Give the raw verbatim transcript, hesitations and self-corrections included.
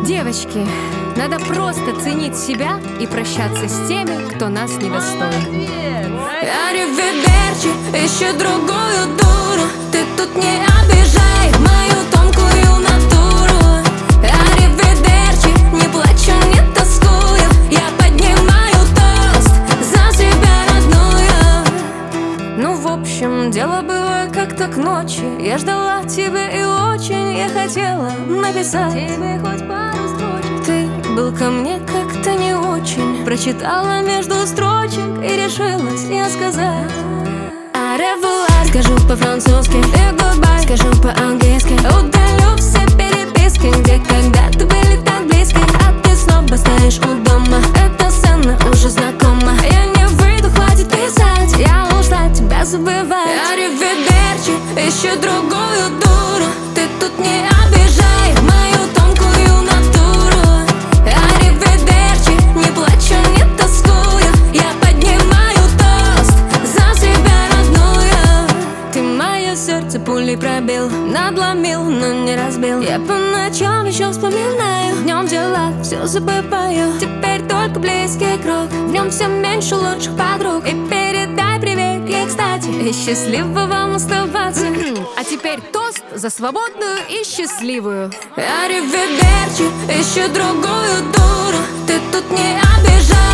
Девочки, надо просто ценить себя и прощаться с теми, кто нас недостоин. Аривидерчи, ищу другую дуру. Ты тут не обижай мою тонкую натуру. Аривидерчи, не плачу, не тоскую. Я поднимаю тост за себя родную. Ну, в общем, дело было как-то к ночи. Я ждала тебя и очень я хотела написать тебе хоть пару строчек. Ты был ко мне как-то не очень. Прочитала между строчек и решилась я сказать Au revoir, скажу по-французски, и goodbye, скажу по-английски. удалю все переписки, где когда-то были так близки. А ты снова стоишь у дома. Эта сцена уже знакома. Я не выйду, хватит писать. Я ушла тебя забывать. Аривидерчи, ищу другую дуру. Ты тут не обижай мою тонкую натуру. Аривидерчи, не плачу, не тоскую. Я поднимаю тост за себя родную. Ты мое сердце пулей пробил, Надломил, но не разбил. я по ночам еще вспоминаю. Днем дела, все забываю. Теперь только близкий круг, В нем все меньше лучших подруг. и передай привет ей, кстати. И счастливо вам оставаться. А теперь тост за свободную и счастливую. Аривидерчи, ищу другую дуру. Ты тут не обижай